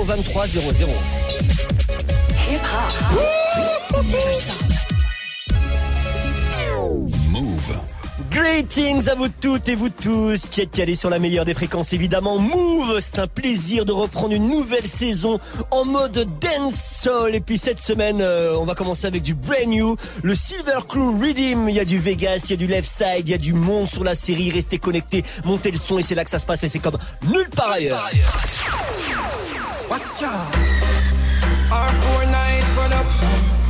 au 23 00. Hip hop. Never stop. Move. Greetings à vous toutes et vous tous qui êtes calés sur la meilleure des fréquences, évidemment Move. C'est un plaisir de reprendre une nouvelle saison en mode dancehall. Et puis cette semaine, on va commencer avec du brand new, le Silver Crew Rhythm. Il y a du Vegas, il y a du Left Side, il y a du monde sur la série. Restez connectés, montez le son et c'est là que ça se passe et c'est comme nulle part ailleurs. Watch out. R49 production.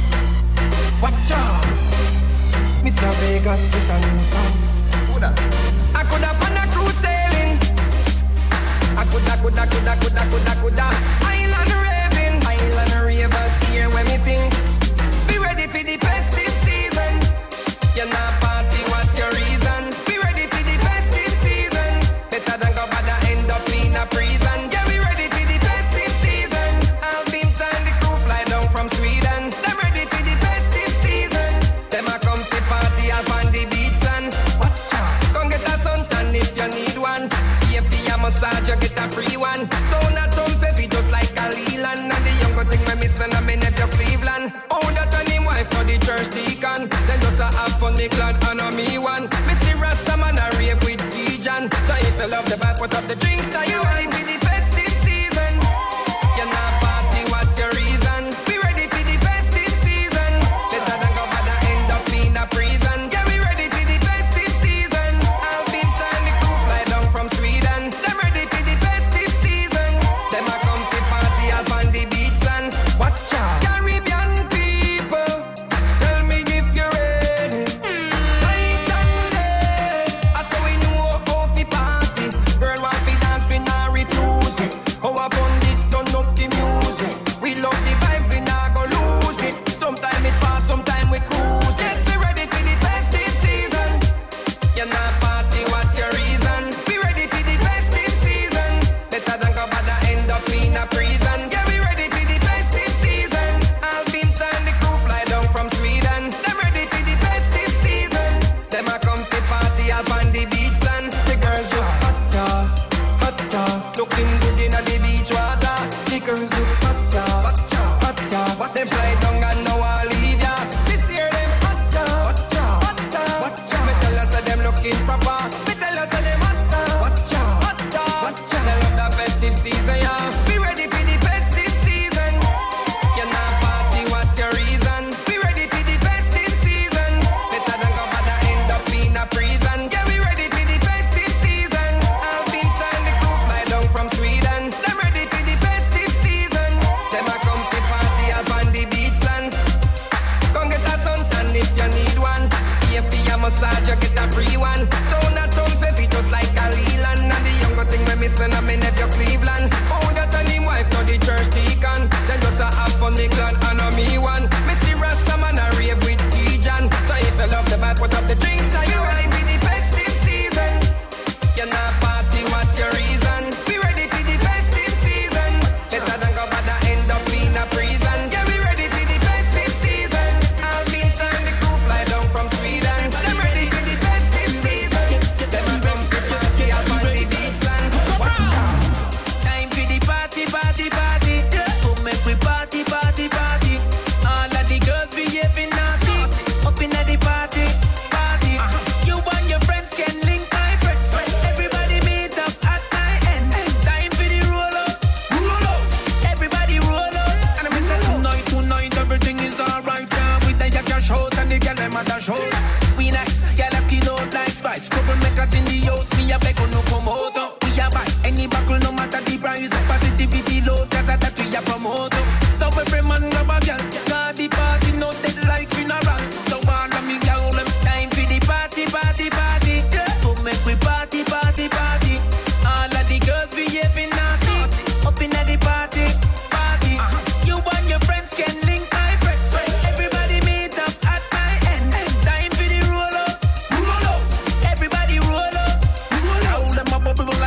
Watch out. Mr. Vegas with a new song. I coulda on a cruise sailing. I coulda. Island ravers here when me sing. Be ready for the festive season. You're not party, what's your reason? Be ready for the festive season. Better than go bad and end up in a prison. Yeah, we ready for the festive season. I've been time the crew fly down from Sweden. They're ready for the festive season. Them a come to party up on the beach and watch out. Come get a suntan if you need one. If you a massage, you get a free one. So not thump heavy just like a Leland. And the younger thing me missing a minute your Cleveland. Oh, that and him wife for the church deacon. Then just a have fun, me glad and a me one. Me see Rasta man a rape with G-Jan. So if you love the vibe, put up the drinks that you ready for the festive season. You're not party, what's your reason? We ready for the festive season. Better than go bad and end up in a prison. Yeah, we ready for the festive season. I've been time the crew fly down from Sweden. Them ready for the festive season. Them a come to party up on the beach and watch out. Caribbean people, tell me if you're ready. Night and day, I saw we know how fi party. Girl want fi dance, we not refuse it. How I fun this, turn up the music. We love the vibes, we not go lose it. Sometime it fast, sometime we cruise. Yes, we ready for the festive season. You're not party, what's your reason? We ready for the festive season. Better than go bad and end up in a prison. Yeah, we ready for the festive season. I've been time the crew fly down from Sweden. Them ready for the festive season. Them a come to party up on the beach and the girls look hotter, looking good in the beach water. The girls look hotter. Them fly down and now I leave ya. This year them hotter. Me tell us that them looking proper. Me tell us that them hotter. They love the festive season, yeah. Be ready for the festive season. You're not party, what's your reason? Be ready for the festive season. Better than go bad and end up in a prison. Yeah, we ready for the festive season. I've been time the crew fly down from Sweden. Them ready for the festive season. Them a come to party up on the beach and come get a suntan if you need one. If you a massage, you get a free one. So not thump heavy just like a Leland. And the younger thing me missing a minute your Cleveland. Oh, that and him wife to the church deacon. Then just a have fun, me glad and a me one. Me see Rasta man a rave with G-Jan. So if you love the vibe, put up the drinks that you ready for the festive season. You're not party, what's your reason? We ready for the festive season. Better than go bad and end up in a prison. Yeah, we ready for the festive season. I've been time the crew fly down from Sweden. Them ready for the festive season. Them a come to party up on the beach and watch out. Time for the party. To make we party. All of the girls behaving naughty. Up in the party. You and your friends can link my friends. Everybody meet up at my end. Time for the roll out. Everybody roll out. And I say tonight everything is alright. With the yak shout and the girl them at the show. We nice, girl skin out like spice. Troublemakers in the house, me a beg on no come out. We a buy any buckle no matter the price. Positivity low, cause that we a promote. So every man grab a girl, got the party no dead like funeral. So all of me girl them time for the party. To make we party. All of the girls behaving naughty. Up in the party. You and your friends can link my friends. Everybody meet up at my end. Time for the roll out. Everybody roll out. Now them a bubble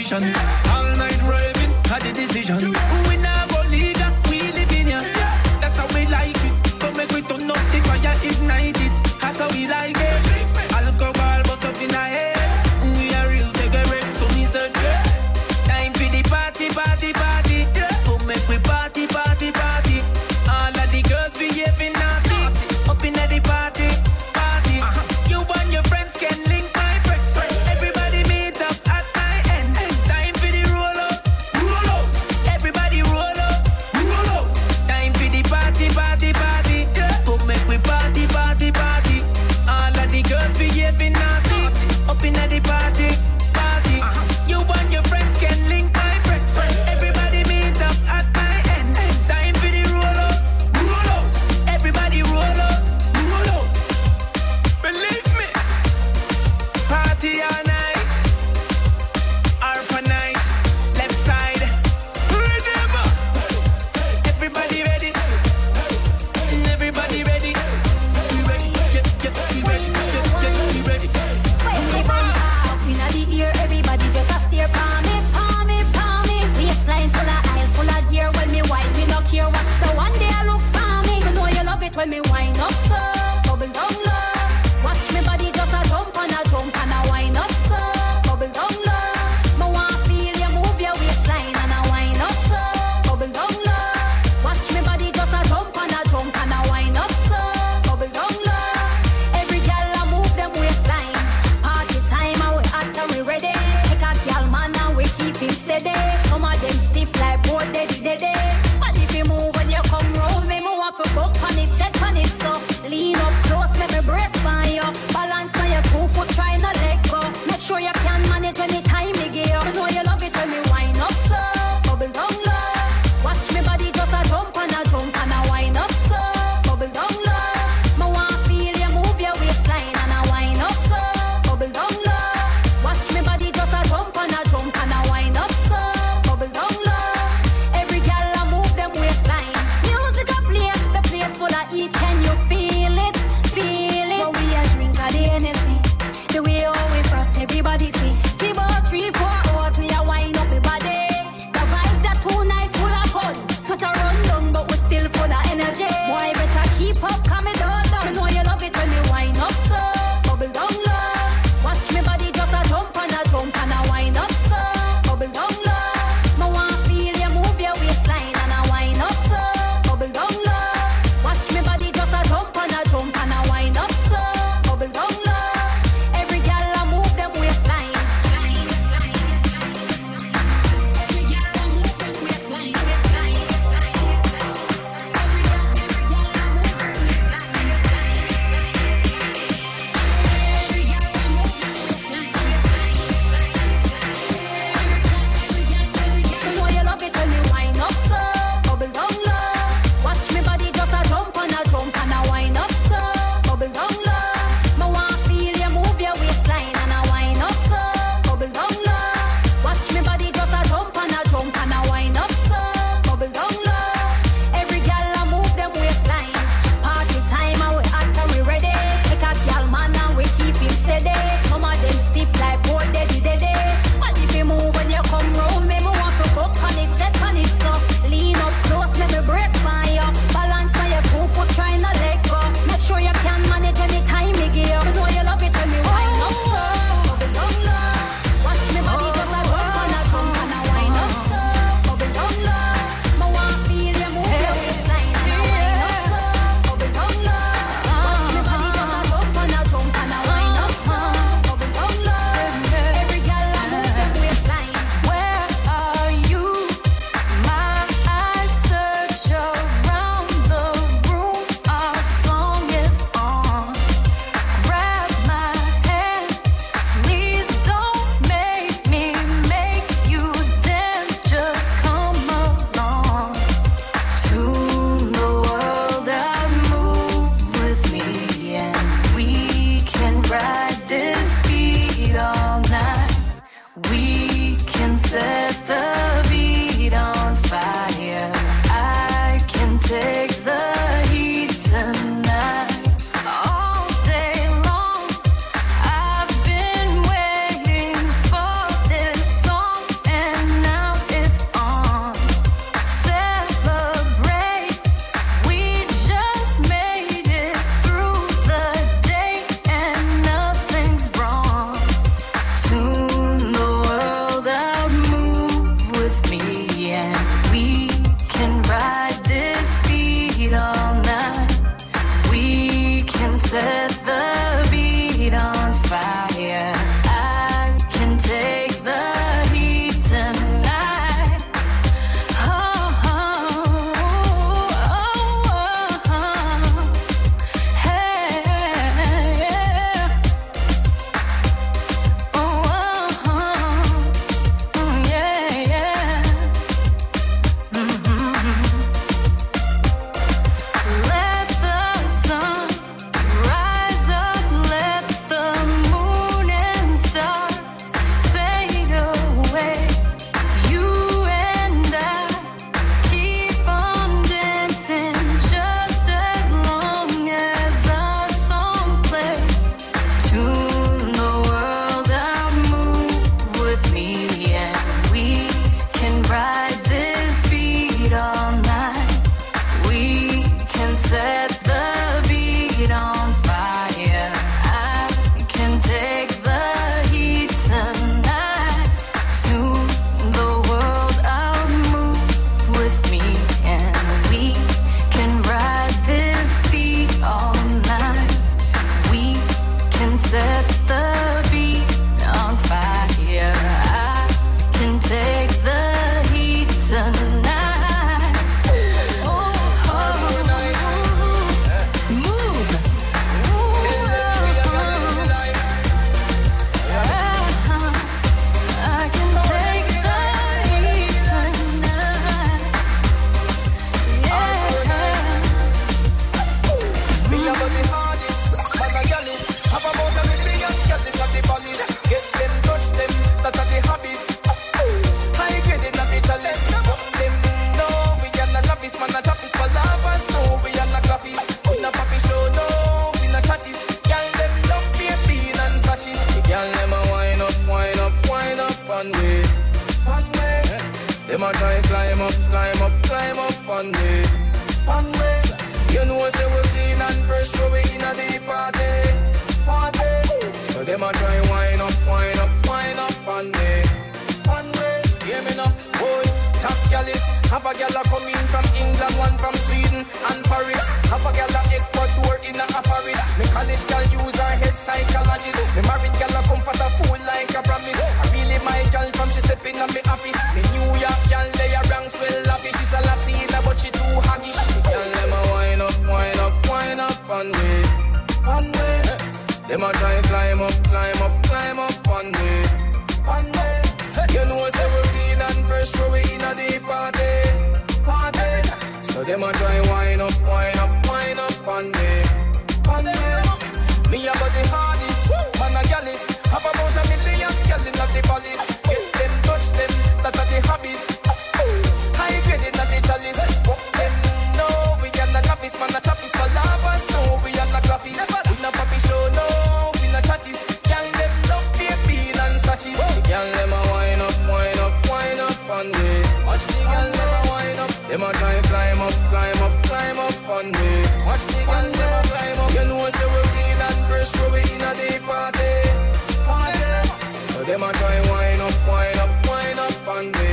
position. All night raving, had the decision. We now go legal, we live in ya. That's how we like it. Come make we turn up the fire, ignite it. That's how we like it. Alcohol bust up in our head. We are real, take a break, so me said, time for the party, party, party. Come make we party, party, party. All of the girls behaving naughty. Up in the party, party. You and your friends can link my friends. Everybody meet up at my end. Time for the a try climb up on me. You know say we clean and fresh, so we in a the party. So them a try wind up on me. Hear me now, boy. Top gyalis, have a gyal a come in from England, one from Sweden and Paris. Have a gyal a Ecuador in a Paris. Me college gyal use her head psychologist. Me married gyal a come for the fool like a promise. I really my gyal from she step in me office. Me New York gyal lay a rank swell lavish. She's a Latina but she too haggish. Gyal them a wind up on me. Them a try climb up on me. You know say we clean and fresh, so we in a the party. So them a try wind up on me. Me about the hardest, man a gyalis. Have about 1 million gyal in the palace. Get them, touch them, that are the hobbies. High grade in the chalice. Walk them, no, we are not novice. Man a choppies, palavas, no, we are not graphies. We not papi show, no, we not chatties. Gyal them love baby and sachets. Gyal them a wind up on me. Watch the gyal them a wind up. Them a try climb up on me. Watch the gyal them a climb up. You know say we clean and fresh, so we in a the party. So them a try wind up on me.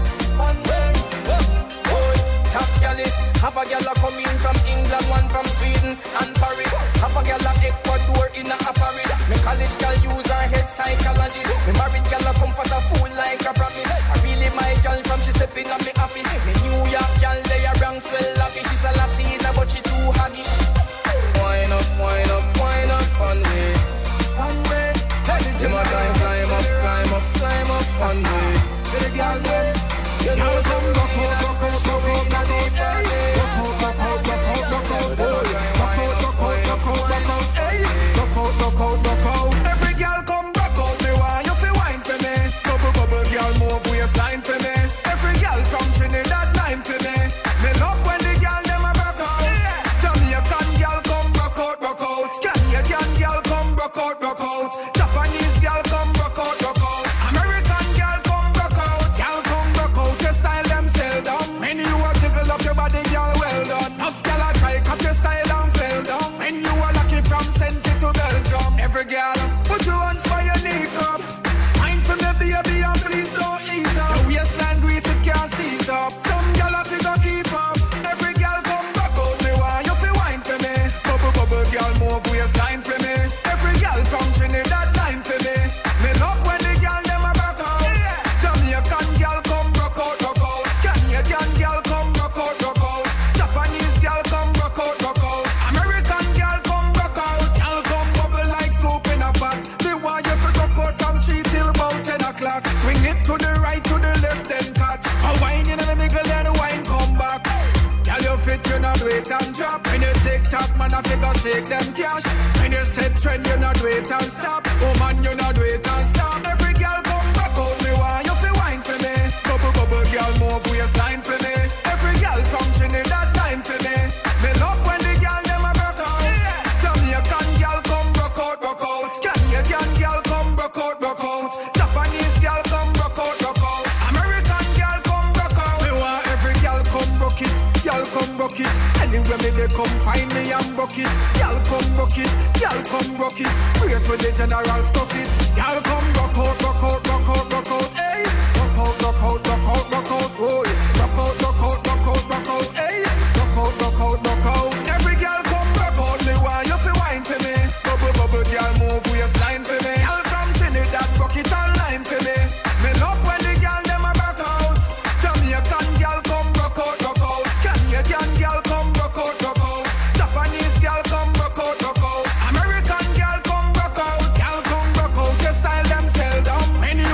Boy, top gyalis, have a gyal a come in from England, one from Sweden and Paris. Have a gyal a Ecuador in a Paris. Me college gyal use her head psychologist. Me married gyal a come for the fool like a promise. I really my gyal from she step in me office. Me New York gyal lay a rank swell lavish. She's a Latina but she too haggish. Wind up on me. Them a try climb up on me. You know some rock out. Every girl come rock out, me want you fi wine for me. Bubble girl move waistline for me. Every girl from Trinidad line for me. Me love when the girl them a rock out. Jamaican girl come rock out. Canadian girl come rock out. Japanese girl come rock out. American girl come rock out. Girl come rock out, your style them sell down. When you a jiggle up your body, girl, well done. Enough girl a try cut your style and fell down. When you a lucky from Saint to Belgium. Every girl, put your hands for your knee cup. Mind for me, baby, and please don't ease up. Your waistline grease, it can't seize up. Some girl have to go keep up. Every girl come back out, me want you fi wine for me. Bubble girl move waistline for me. Every girl from Trinidad line for me. Me love when the girl them a rock out. Jamaican girl come rock out. Canadian girl come rock out. Japanese girl come rock out. American girl come rock out. Girl come bubble like soap in a pot. They want you to rock out from 3 till about 10 o'clock. Swing it to the right, to the left, then catch. A wine in the middle, then the wine come back. Girl, you fit, you not wait and drop. When you take top, man, I figure take them cash. When you set trend, you not wait and stop. Oh man, you not wait and stop. Every girl come rock out, me want you fi wine for me. Bubble girl move waistline for me. Every girl from Trinidad line for me. Me love when the girl them a rock out. Jamaican girl come rock out. Canadian girl come rock out. Japanese girl come rock out. American girl come rock out. Me want every girl come rock it. Girl come rock it. Anywhere me they come find me and rock it. Girl come rock it. Praise with the general stuff it. Girl come rock out. Hey, rock out. Oh, rock out. Hey, rock out. Every girl come rock out. Me want you fi wine for me. Bubble girl move waistline for me. Girl from Trinidad rock it and line for me. Me love when the girl them a rock out. Jamaican girl come rock out. Canadian girl come rock out. Japanese girl come rock out. American girl come rock out. Girl come rock out, your style them sell down. When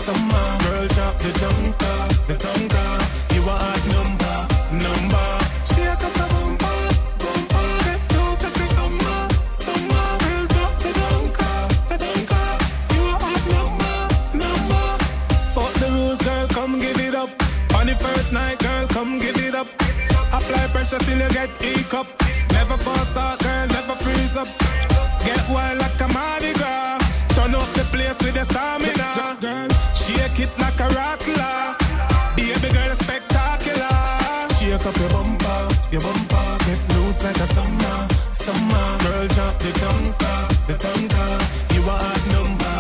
summer. Girl, drop the tonka. You a hot number. Shake up the bumper. Get loose like the summer. Girl, drop the tonka. You a hot number. Fuck the rules, girl, come give it up. On the first night, girl, come give it up. Apply pressure till you get E-cup. Never fast start, girl, never freeze up. Get wild like a Mardi Gras. Turn up the place with the stamina. Girl, shake it like a rattler. Baby girl, spectacular. Shake up your bumper. Get loose like a summer. Girl, drop the tonka. You a hot number.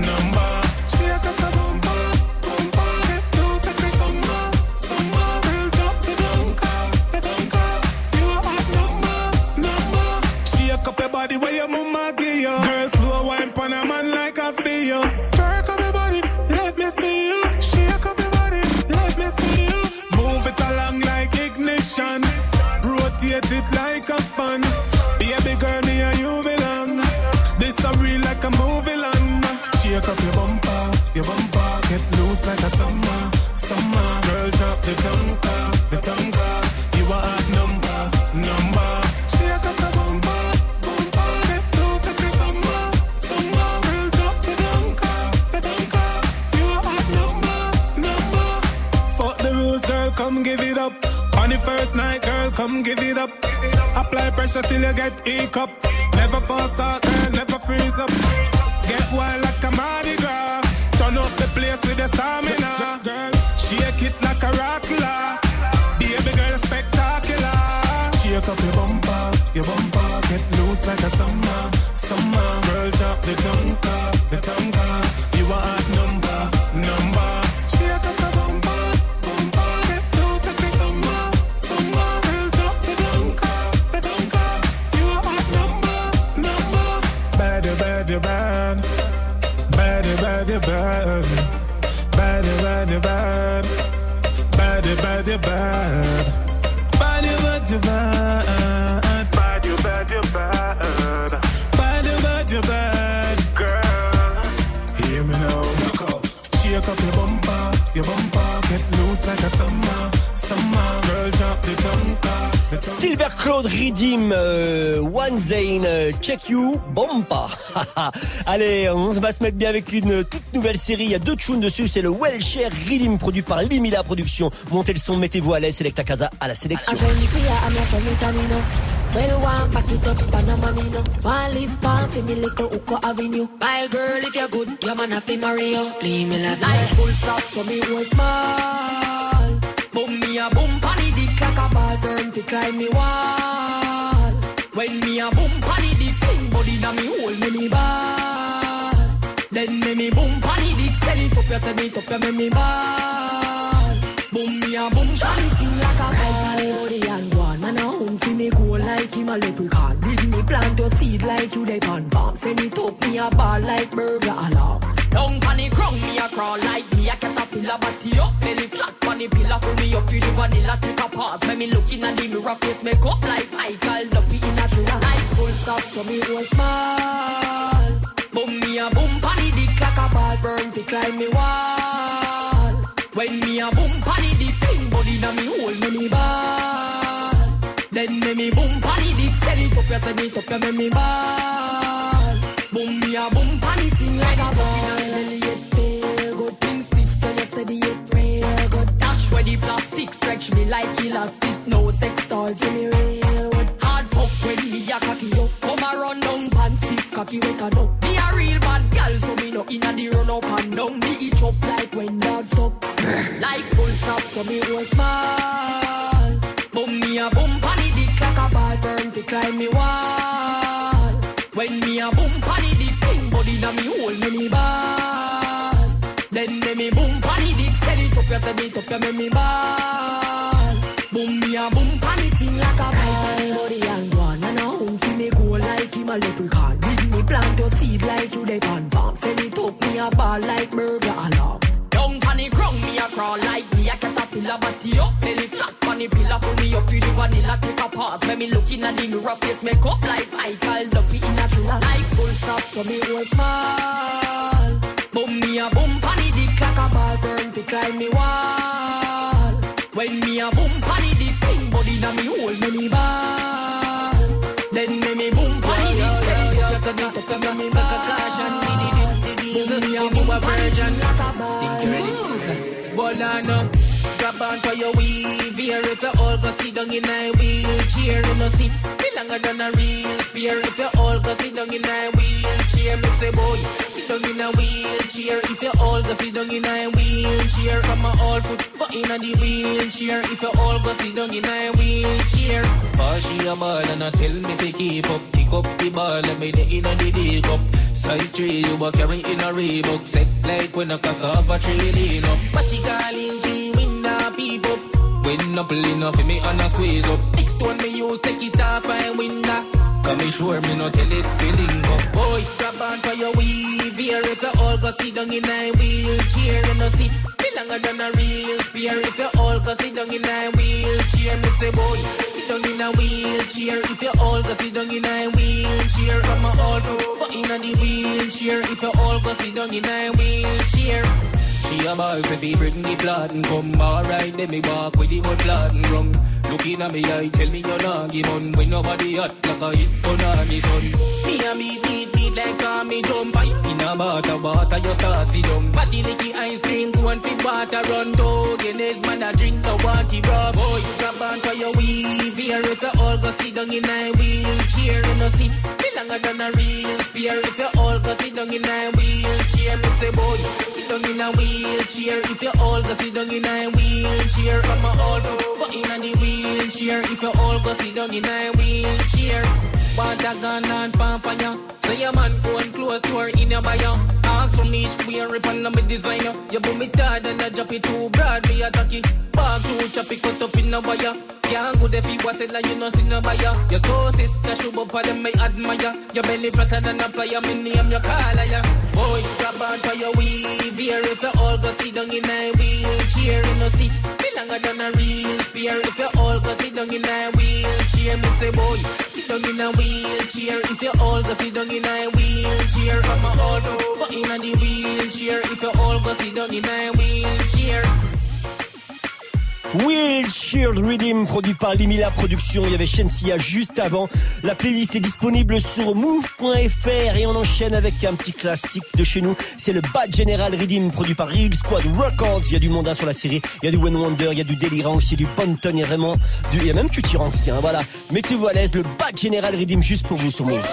Shake up the bumper. Get loose like a summer. Girl, drop the tonka. You a hot number. Shake up your body where your mama give you. Girl, slow wine pon a man like a feel. Jerk up your body, let me see you. Shake up your body, let me see you. Move it along like ignition. Rotate it like a fun. Baby girl, me and you belong. This a real like a movie land. Shake up your bumper. Get loose like a summer. Girl, drop the tonka. You a hot number. Shake up the bumper. Get loose like a summer. Girl, drop the tonka. You a hot number. Fuck the rules, girl, come give it up. On the first night, girl, come give it up. Apply pressure till you get E-cup. Never fast start, girl, never freeze up. Get wild like a Mardi Gras. Turn up the place with the stamina. Girl, shake it like a rattler. Baby girl, spectacular. Shake up your bumper. Get loose like a summer. Girl, drop the tonka. You a hot number. Shake up the bumper. Get loose like a summer. Girl, drop the tonka. You a hot number. Bad. Girl, hear me now. Shake up your bumper. Get loose like a summer. Girl, drop the tonka. Silver Claude Redeem, One Zane, Check You, Bomba. Allez, on va se mettre bien avec une toute nouvelle série. Il y a 2 tunes dessus. C'est le Welshare Redeem produit par Limila Productions. Montez le son, mettez-vous à l'aise. Selecta Casa à la sélection. Well, one pack it up, Panamanino. One live palm, fi me little Uko Avenue. My girl, if you're good, your man have to marry you. Leave me last night. Full stop, so me was small. Boom me a boom, panny dick like a ball. Burn to climb me wall. When me a boom, panny dick, fling body na me hold me ball. Then me boom, panny dick, send it up, you me ball. Boom me a boom, shiny thing like a ball. Body and one, man a home fi me go like him a leprechaun. Did me plant your seed like you dey pan farm. Send it up, me a ball like burger alarm. Down panny crunk, me a crawl like me a caterpillar. Body up, belly flat panny pillar. Full me up, you the vanilla, take a pause. When me looking at the mirror, face make up like Michael Duppy in a thriller. Like full stop, so me was small. Boom me a boom, panny dick like a ball. Burn fi climb me wall. When me a boom, panny dick, fling body na me hold me ball. Then me boom, panny dick, send it up, you me ball. Boom me a boom, panny thing like a ball. Belly it feel good, things stiff, so you steady it real good. Dash where the plastic stretch me like elastic. No sex toys, give me real good. Hard fuck when me a cocky up. Come a run down, pan stiff, cocky wet and up. Me a real bad girl, so me no inna the run up and down. Me eat up like when dogs stop. Like full stop, so me was small. Boom me a boom, panny dick like a ball. Burn to climb me wall. When me a boom, panny dick, fling body na me hold me ball. Then me boom, panny dick, send it up, you me ball. Boom me a boom, panny thing like a ball. Body and one, man a home fi me go like him a leprechaun. Did me plant your seed like you dey pan farm. Send it up, me a ball like burger alarm. Down panny crunk, me a crawl like me a caterpillar. Body up, belly flat panny pillar. Full me up, you the vanilla, take a pause. When me looking at the mirror, face make up like Michael Duppy in a thriller. Like full stop, so me was small. Boom me a boom, panny dick like a climb me wall. When me a boom panny the fling body na me hold me ball. Then me boom panny the set it up me ball. Me a boom version like a ball. Think you ready? Bolano. Grab on for your weave here. If you all go sit down in a wheelchair, you know see me longer than a real spear. If you all go sit down in a wheelchair, me say boy, sit down in a wheelchair. If you all go sit down in a wheelchair, come on all foot, go in a the wheelchair. If you all go sit down in a wheelchair, pass she a ball and I tell me to keep up, pick up the ball and me the in a the dig up. Size 3 you a carry in a Reebok, set like when a cassava tree lean up. But she calling G people when up enough for me and a squeeze up. Next one me use take it off and win that. Come me sure me no tell it feeling up. Boy, grab on for your weave here. If you all go sit down in a wheelchair, you know see me longer than a real spear. If you all go sit down in a wheelchair, me say boy, sit down in a wheelchair. If you all go sit down in a wheelchair, come on all go in a the wheelchair. If you all go sit down in a wheelchair. She a ball for be Britney plot and come alright, then me walk with the whole plot and rum. Looking at me eye, tell me you're not give on. When nobody hot like a hit on the sun. Me and me beat like a me jump. In a water, you start see down. Patty licky ice cream, go and fit water run. To Guinness man a drink, no want it raw. Boy, grab on for your weave here. If you all go sit down in a wheelchair, you know see me longer than a real spear. If you all go sit down in a wheelchair, me say boy, sit down in a wheelchair. If you all go sit down in a wheelchair, come on all go in a the wheelchair. If you all go sit down in a wheelchair. Want a gun and pampanya. Say your man go and close door in your bio. Ask for me swear if I'm not me designer. You put me tired and I drop it too broad. Me attack it. Back to chop it cut up in a wire. Can't go if you was it like you know see no buyer. Your toe sister show up for them me admire. Your belly flatter than a flyer. Me name your collar ya. Boy, grab on for your weave here. If you all go sit down in a wheelchair, you know see me longer than a real spear. If you all go sit down in a wheelchair, me say boy, sit down in a wheelchair. If you all go sit down in a wheelchair, come on all go in a the wheelchair. If you all go sit down in a wheelchair. Wheelchair Rhythm, produit par Limila Productions. Il y avait Shensia juste avant. La playlist est disponible sur move.fr et on enchaîne avec un petit classique de chez nous. C'est le Bad General Rhythm, produit par Real Squad Records. Il y a du monde sur la série. Il y a du One Wonder, il y a du Deliranx, il y a du Bonton, il y a vraiment il y a même Cutiranx, tiens, voilà. Mettez-vous à l'aise, le Bad General Rhythm juste pour vous sur Move.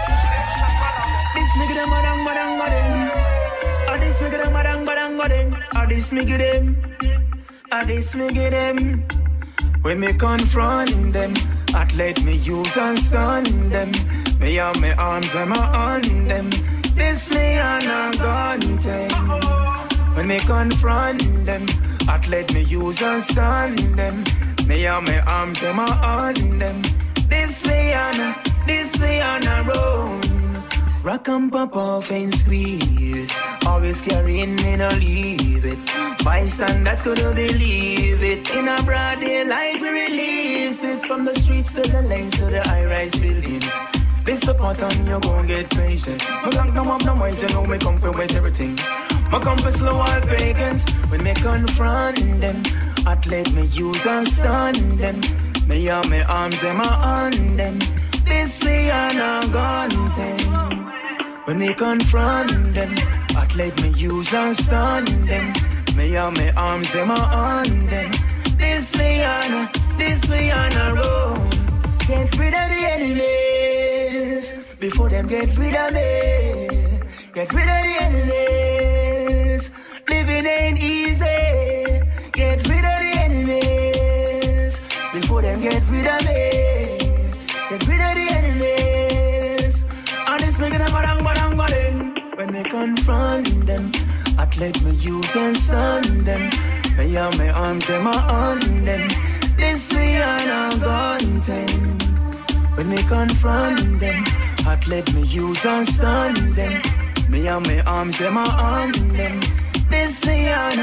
I this me get them. When me confront them, I'd let me use and stun them. Me have my arms and my on them. This me and a gun thing. When me confront them, I'd let me use and stun them. Me have my arms and my on them. This me and a run. Rock and pop off and squeeze. Always carrying me, no leave it. Bystanders couldn't believe it. In a broad daylight we release it. From the streets to the lanes to the high-rise buildings. This the pattern, you gon' get patient. Me gang them up, no mice, you know me come for wet everything. Me come for slow all pagans. When me confront them, I'd let me use and stun them. Me have my arms, them on them. This me and a gun thing. When me confront them, I'd let me use and stun them. Me have my arms, them on them. This me and a road. Get rid of the enemies before them get rid of me. Get rid of the enemies. Living ain't easy. Get rid of the enemies before them get rid of me. Get rid of the enemies. And it's making them badang. When they confront them, I'd let me use and stun them. Me have my arms, them on them. This me and a gun thing. When they confront them, I'd let me use and stun them. Me have my arms, them on them. This me and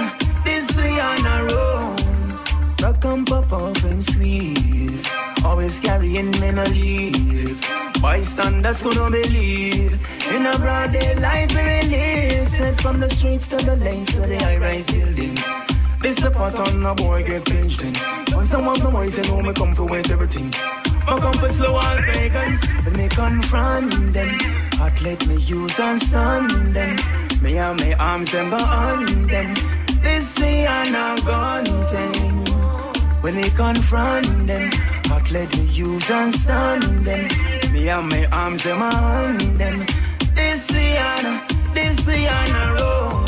a roll. Rock and pop off and squeeze. Always carrying me no leave. Bystanders gonna believe. In a broad daylight we release it. From the streets to the lanes to the high-rise buildings. This the part on a boy get pinched in. Once the one the boys, you know me come for wait everything. I come for slow and pagan, but me confront them. Hot let me use and stun them. Me and my arms them go on them. This me and a gun thing. When me confront them, hot let me use and stun them. Me and my arms them on them. This me and a roll.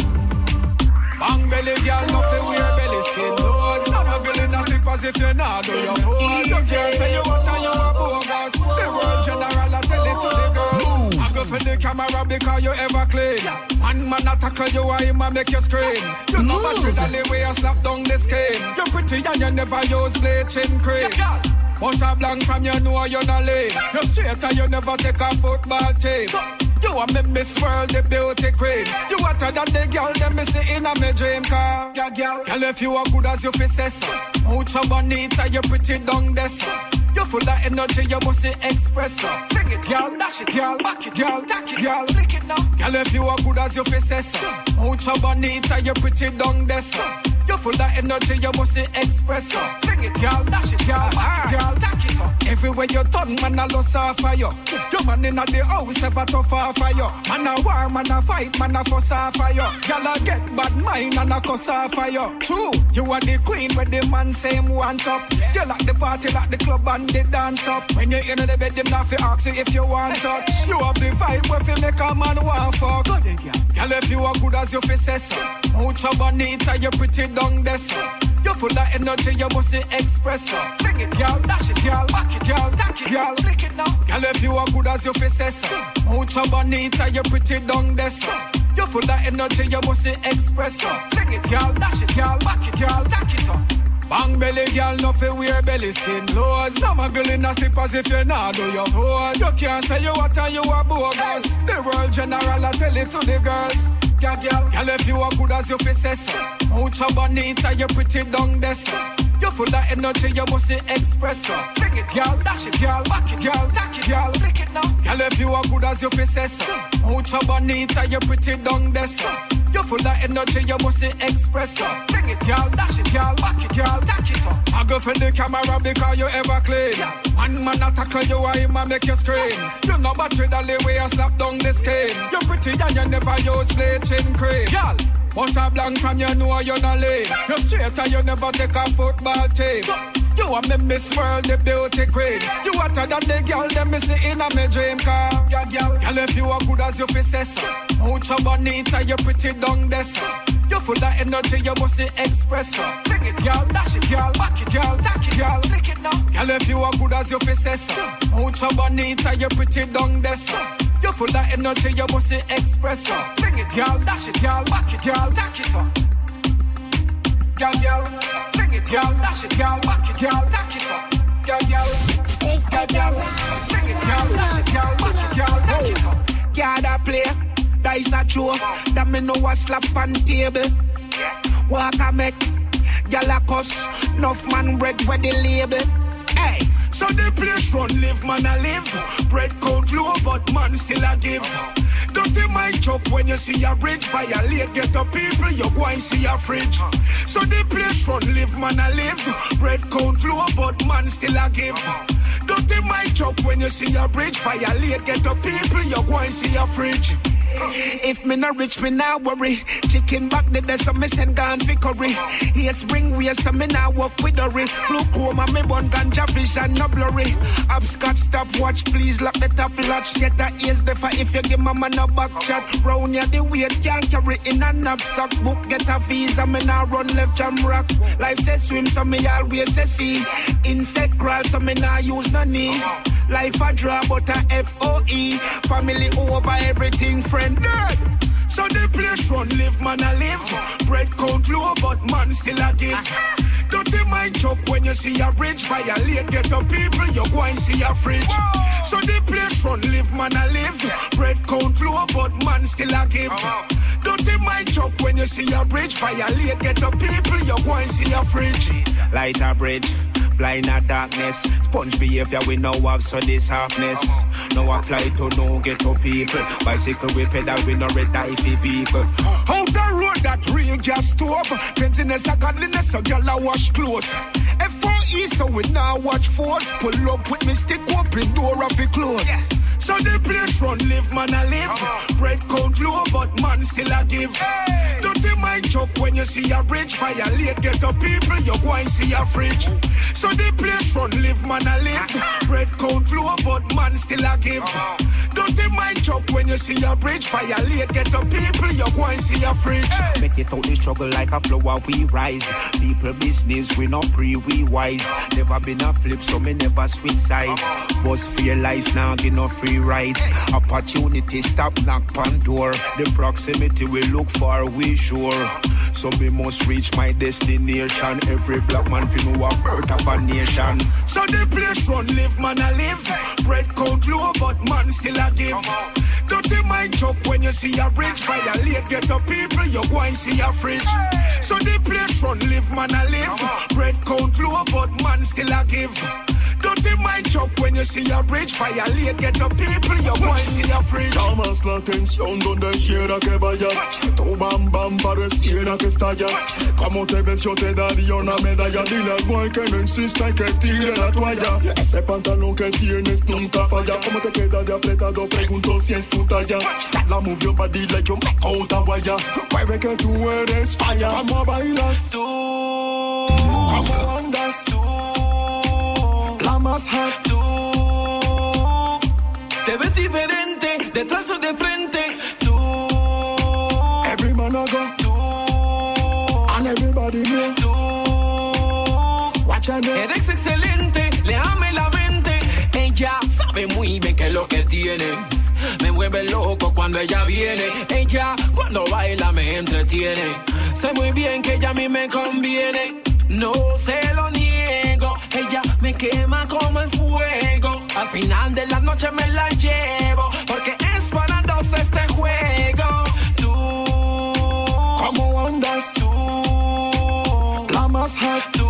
Bang belly girl, nothing wear belly skin. Lord, some girl in a slip as if you're not do your pose. You can't say you what and you a bogus. The world general, I tell it to the girl. I go for the camera because you ever clean. One man attack you, I him and make you scream. You know what with the way I slap down the skin. You're pretty and you never use bleaching cream. But a blank from you know you're not lame. You're straight and you never take a football team. You are me Miss World, the beauty queen. You hotter than the girl, them me see in a me dream car. Yeah, girl, if you are good as you possess. Mucho bonita, you pretty down there. You full of energy, you must see express. Fling it, girl, dash it, girl, back it, girl, tack it, girl, flick it now. Girl, if you are good as you possess. Mucho bonita, you pretty down there. You full of energy, you must see express. Fling it, girl, dash it, girl, back it, girl, tack it up. Everywhere you turn, man, I lost off for you. You man in the house, ever tough off for you. Man a war, man a fight, man a fuss off for you. Girl a get bad mind and a cuss off for you. True, you are the queen where the man say him want up. You like the party, like the club and the dance up. When you in the bed, them not fi ask you if you want touch. You have the vibe where fi make a man want fuck. Girl, if you are good as you possess. Mucho bonita, you pretty down there. You full of energy, you must see express. Fling it, girl, dash it, girl, back it, girl, tack it, girl, flick it now. Girl, if you are good as you possess. Mucho bonita, you pretty down there. You full of energy, you must see express. Fling it, girl, dash it, girl, back it, girl, tack it up. Bang belly, girl, nothing wear belly skin. Lord, some a girl in a slip as if you not do your pose. You can't say you what and you a bogus. The world general, I tell it to the girls. Yeah, girl, if you are good as you possess. Mucho bonita, you pretty down there. You full of energy, you must see express. Fling it, girl, dash it, girl, back it, girl, tack it, girl, flick it now. Girl, if you are good as you possess. Mucho bonita, you pretty down there. You full of energy, you must see express. Fling it, girl, dash it, girl, back it, girl, tack it up. I go for the camera because you ever clean. One man attack you, I him and make you scream. You know battery the way I slap down the skin. You're pretty and you never use bleaching cream. Girl, but a blank from you know you're not lame. You're straight and you never take a football team. You are me Miss World, the beauty queen. You hotter than the girl, them me see in a me dream car. Yeah, girl, if you are good as you possess. Mucho bonita, you pretty down there. You full of energy, you must see express. Fling it, girl, dash it, girl, back it, girl, tack it, girl, flick it now. Girl, if you are good as you possess. Mucho bonita, you pretty down there. You full of energy, you must see express. Fling it, girl, dash it, girl, back it, girl, tack it up. Girl, fling it, girl, dash it, girl, back it, girl, tack it up. Girl, fling it, girl, dash it, girl, back it, girl, tack it up. Girl, that play, dice a joke, that me know a slap on table. Walk a make, girl a cuss, enough man bread where the label. Hey, so the place run live, man a live. Bread count low, but man still a give. Dirty mind chop when you see a bridge. Violate, get up people, you go and see a fridge. So the place run live, man a live. Bread count low, but man still a give. Dirty mind chop when you see a bridge. Violate, get up people, you go and see a fridge. If me not rich, me not worry. Chicken back the so me send gone for curry. Here spring waist, so me not walk with hurry. Blue coma, me bun ganja vision no blurry. Upscotch stop watch, please lock the top latch. Get a ears before if you give my man a back chat. Round ya the weight can't carry in a knapsack. Book get a visa, me not run left jam rock. Life says swim, so me always say see. Insect crawl, so me not use no knee. Life a draw, but a FOE. Family over everything, friend dead. So the place run live, man a live. Bread count low, but man still a give. Dirty mind choke when you see a bridge. Violate, get up people, you go and see a fridge. So the place run live, man a live. Bread count low, but man still a give. Dirty mind choke when you see a bridge. Violate, get up people, you go and see a fridge. Light a bridge. blind at darkness. Sponge behavior we now have, so this halfness. No apply to no ghetto people. Bicycle we pedal, we no red eye vehicle. Out the road that real gas stove. Cleanliness and godliness, so girl I wash clothes. F4E, so we now watch force. Pull up with me stick, open door of it close. So the place run, live man I live. Bread count low, but man still a give. Don't you mind choke when you see a bridge. Violate ghetto people, you go and see a fridge. So the place run, live man I live. Bread count low, but man still a give. Don't you mind choke when you see a bridge. Violate ghetto people, you go and see a fridge. Make it out the struggle like a flower, we rise. People business, we not pre, we wise. Never been a flip, so me never switch sides. Boss for your life now, get no free rides. Opportunity, stop, knock on door. The proximity we look for, we sure. So me must reach my destination. Every black man feel know a birth of a nation. So the place run, live man I live. Bread count low, but man still a give. Don't you mind choke when you see a bridge. Violate ghetto people, you go and see a fridge. So the place run, live man I live. Bread count low, but man still a give. Don't you mind choke when you see a bridge. Violate ghetto people, you go and see a fridge. Llamas la atención donde quiera que vayas. Tu bam bam pareciera que estalla. Como te ves yo te daría una medalla. Dile al boy que no insista y que tire la toalla. Ese pantalón que tienes nunca falla. Como te queda de apretado, pregunto si es tu talla. La move your body like you make out a guaya. Mueve que tú eres falla. Como bailas tú, como andas tú. La más hot tú. Te ves diferente, detrás o de frente, tú. Every man I go, tú. And everybody know, tú. Watch out, eres excelente, le ame la mente. Ella sabe muy bien qué es lo que tiene. Me mueve loco cuando ella viene. Ella cuando baila me entretiene. Sé muy bien que ella a mí me conviene. No se lo niego, ella me quema como el fuego. Al final de la noche me la llevo, porque es para dos este juego. Tú, ¿cómo andas? Tú, la más hot. Tú,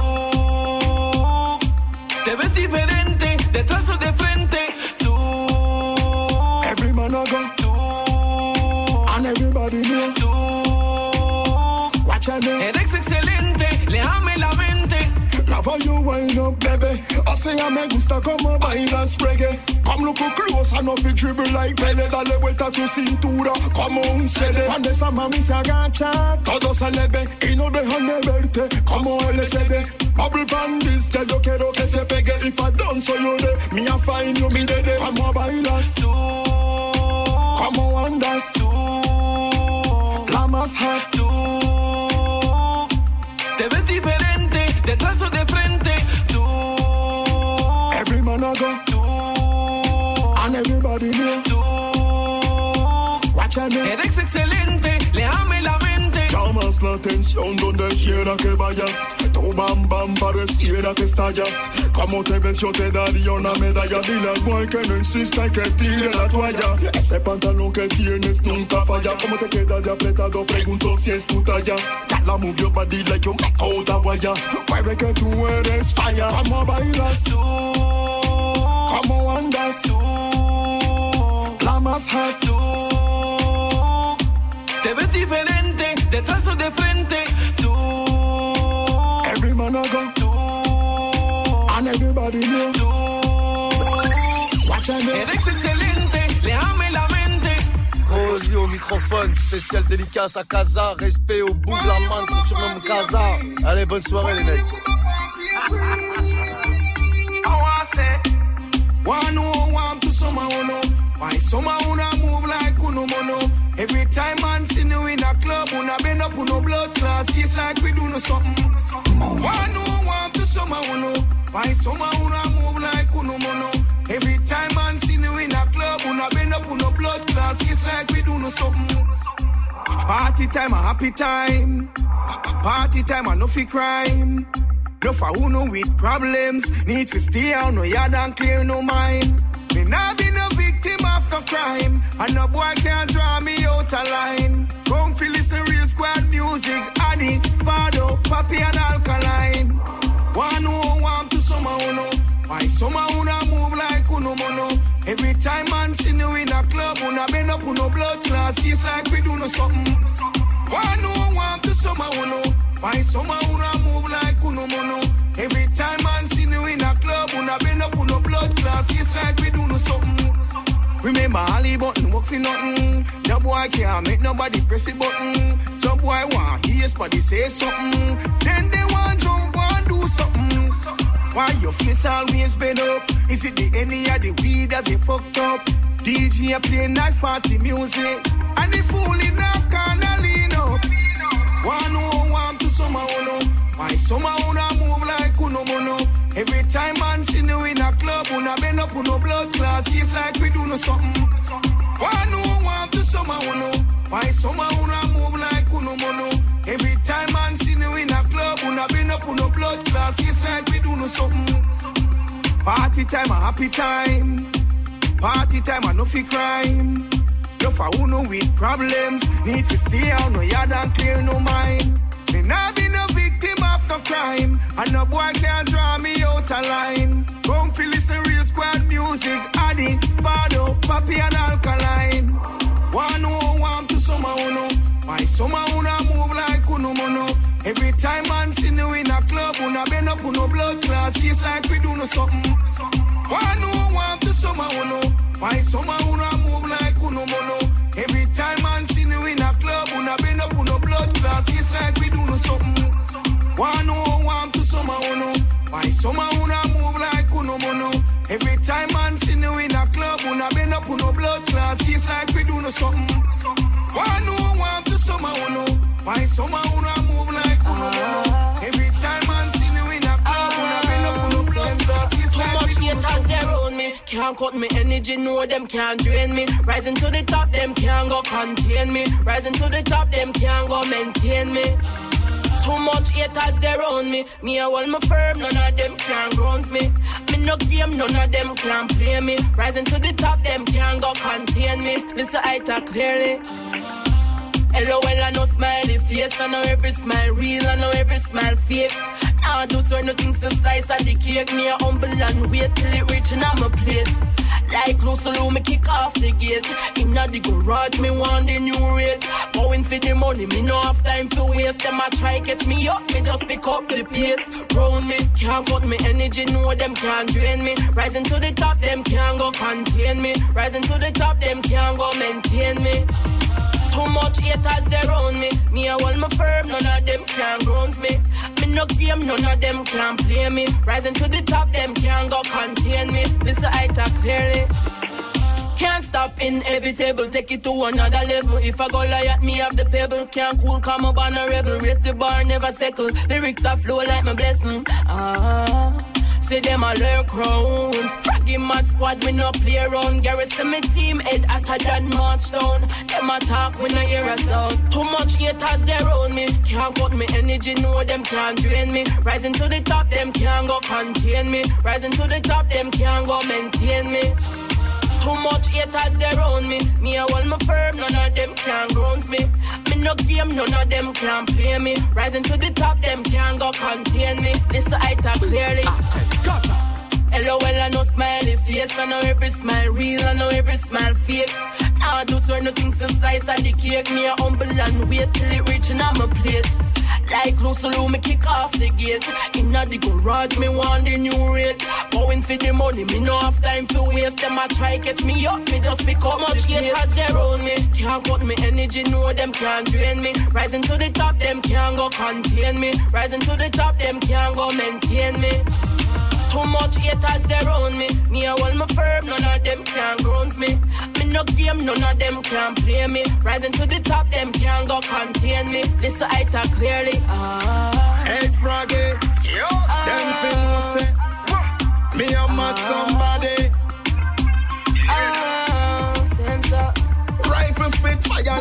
te ves diferente, detrás o de frente. Tú, every man I go, tú, and everybody know, tú, watch out, eres excelente, le ame la mente. Love how you wind up, baby. I say a me gusta como bailas reggae. Come look close and up it dribble like Pele. Dale vuelta a tu cintura como un CD. Cuando esa mami se agacha, todo se le ve y no dejan de verte como LCD. Bubble bandits, que yo quiero que se pegue. If I don't, so you de me a find you, me de. Como bailas tú, como andas tú, la más hot tú. Te ves diferente, detrás o de frente, tú. Every man I go, tú, and everybody know, tú. Watch out, eres excelente, le ame la mente. Llamas la atención donde quiera que vayas. Tu bam bam pareciera que estalla. Como te ves yo te daría una medalla. Dile al boy que no insista y que tire la toalla. Ese pantalón que tienes nunca falla. Como te queda de apretado, pregunto si es tu talla. La move your body like you make out a guaya. Mueve que tú eres falla. Como bailas tú, como andas tú, la más hot tú. Te ves diferente, detrás o de frente, tú. Every man I go, tú, and everybody know, tú. Watch out, eres excelente, le ame la mente. Rosie au microphone, spécial dédicace à Kaza, respect au bout de la main qu'on surnomme Kaza. Allez, bonne soirée les mecs. One who want to someone know why someone wanna move like uno mono. Every time man see you in a club, wanna bend up on no blood clot, feels like we do no something. One who want to someone know why someone wanna move like uno mono. Every time man see you in a club, wanna bend up on no blood clot, feels like we do no something. Party time, a happy time. Party time, a no fi crime. No for who know with problems, need to stay out, no yard and clear no mind. Me not be no victim of no crime, and no boy can't draw me out of line. Come fi listen real squad music, Annie, Fado, Papi and Alkaline. One who want to some Why some a una move like uno mono? Every time man see you in a club, una bend up uno blood clot, feels like we do no something. Why no want to some a uno? Why some a una move like uno mono? Every time man see you in a club, una bend up uno blood clot, feels like we do no something. Remember Holly button work for nothing. The boy can't make nobody press the button. Some boy want hear somebody say something. Then they want jump and do something. Why your face always bent up? Is it the any of the weed that they fucked up? DJ play nice party music, and the fool in a corner lean up. One who want to somehow know why somehow una move like uno mono. Every time man see you in a club, una bend up uno blood clot, feels like we do no something. One who want to somehow know why somehow una move like uno mono. Every time man see you in a club, una bend up uno blood clot, feels like we do no something. Party time a happy time. Party time a no fi crime. No for uno with problems, need to stay out no yard and clear no mind. Me nah be no victim of no crime, and no boy can't draw me out of line. Come fi listen real squad music, Addy, Fado, Papi and Alkaline. One who want to somehow know why somehow una move like uno mono. Every time man see you in a club, una bend up uno blood clot, feels like we do no something. One who want to somehow know why somehow una move like uno mono. Every time man see you in a club, una bend up uno blood clot, feels like we do no something. One who want to somehow know why somehow una move like uno mono. Every time man see you in a club, una bend up uno blood clot, feels like we do no something. One who want to somehow know why somehow una move like uno mono. Every time man see you in a club, una bend up uno blood clot, feels like we do no something. They around me, can't cut me energy, no them can't drain me. Rising to the top, them can't go contain me. Rising to the top, them can't go maintain me. Too much haters they around me. Me I hold my firm, none of them can grounds me. Me no game, none of them can play me. Rising to the top, them can't go contain me. Listen, I talk clearly. LOL, I know smiley face, I know every smile real, I know every smile fake. I do turn nothing to slice of the cake. Me a humble and wait till it reach and I'm a plate. Like Russell, me kick off the gate. Inna the garage, me want the new rate. Going for the money, me no have time to waste. Them a try catch me up, me just pick up the pace. Round me, can't cut me energy, no them can't drain me. Rising to the top, them can't go contain me. Rising to the top, them can't go maintain me. Too much haters they around me. Me I hold my firm, none of them can grounds me. Me no game, none of them can play me. Rising to the top, them can't go contain me. Listen, I talk clearly. Can't stop, inevitable, take it to another level. If I go lie at me, have the pebble. Can't cool, come up on a rebel. Raise the bar, never settle. Lyrics are flow like my blessing. Say them a lurk round. Froggy mad squad, we no play around. Garrison me team, head hotter than march down. Them a talk, we no hear a sound. Too much haters they around me. Can't cut me energy, no them can't drain me. Rising to the top, them can't go contain me. Rising to the top, them can't go maintain me. Too much haters they around me. Me I hold my firm, none of them can grounds me. Me no game, none of them can play me. Rising to the top, them can't go contain me. Listen, I talk clearly. LOL, I know smiley face, I know every smile real, I know every smile fake. I do turn nothing to slice of the cake. Me a humble and wait till it reach and I'm a plate. Like Russell, me kick off the gate. Inna the garage, me want the new rate. Going for the money, me no have time to waste. Them a try catch me up, me just pick up much haters they around me. Can't cut me energy, no them can't drain me. Rising to the top, them can't go contain me. Rising to the top, them can't go maintain me. Too much haters they around me. Me I hold my firm, none of them can grounds me. Me no game, none of them can play me. Rising to the top, them can't go contain me. Listen, I talk clearly. Hey Froggy, them people say me a mad somebody. Sensor. Rifle spit fire like a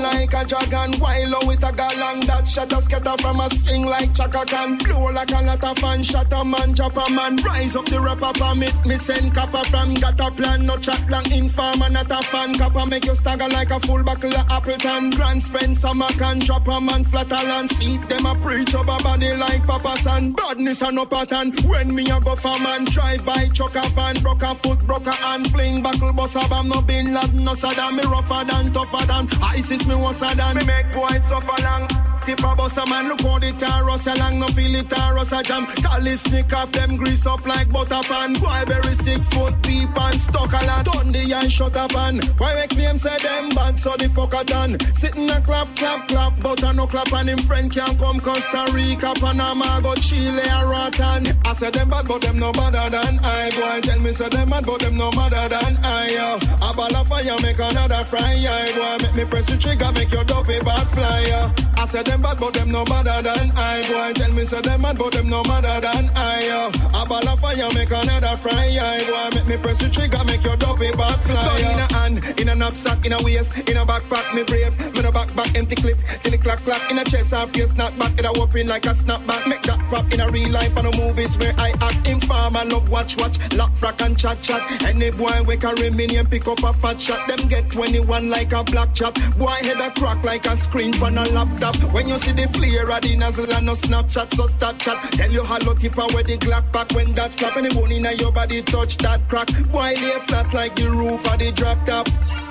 a dragon. While out with a galang that shot a scatter from a sing like Chaka Khan. Blow like a lot of fan, shot a man, chop a man. Rise up the rapper permit, me send copper from. Got a plan, no chat long, informer, not a fan. Copper make you stagger like a full buckle of Appleton. Grand Spencer, Mac and drop a man, flatter land. Seat them a preach up a body like Papa San. Badness and no pattern. When me a go for man, drive by, chuck a van, broke a foot, broke a hand, fling buckle, boss a bam, no Bin Laden, no Saddam. Me rougher than, tougher than, ISIS me worse than. Me make boy suffer long. Tip a boss a man, look how the tar us along, no feel it tar us a jam. Call it sneak off them grease up like butter pan. Why bury 6 foot deep and stuck a lot. Dundee and shut up and why make claim say them bad so the fucker done. Sitting a clap, clap, clap, but a no clap and him friend can't come Costa Rica, Panama, go Chile and Rotten. I said them bad but them no better than I. Go and tell me say them bad but them no better than I. A ball of fire make another fry. Go and make me press the trigger, make your dopey back fly. I said them bad but them no better than I. Go and tell me say them bad but them no better than I. A ball of fire make another fry. Go and make me press the trigger, make your dopey back fly. In a hand, in a knapsack, in a waist, in a backpack, me brave. Me no backpack, empty clip, till it clack clack. In a chest and face, not back, it a whooping like a snapback. Make that pop in a real life and a movies where I act. Informer, love, watch, lock, frack and chat. Any boy we carry mini and pick up a fat shot. Them get 21 like a black chap. Boy head a crack like a screen on a laptop. When you see the flare of the nozzle and no Snapchat, so start chat. Tell you hello tipper where the Glock back when that slap. Any bone in your body touch that crack. Boy lay flat like the roof of the drop top.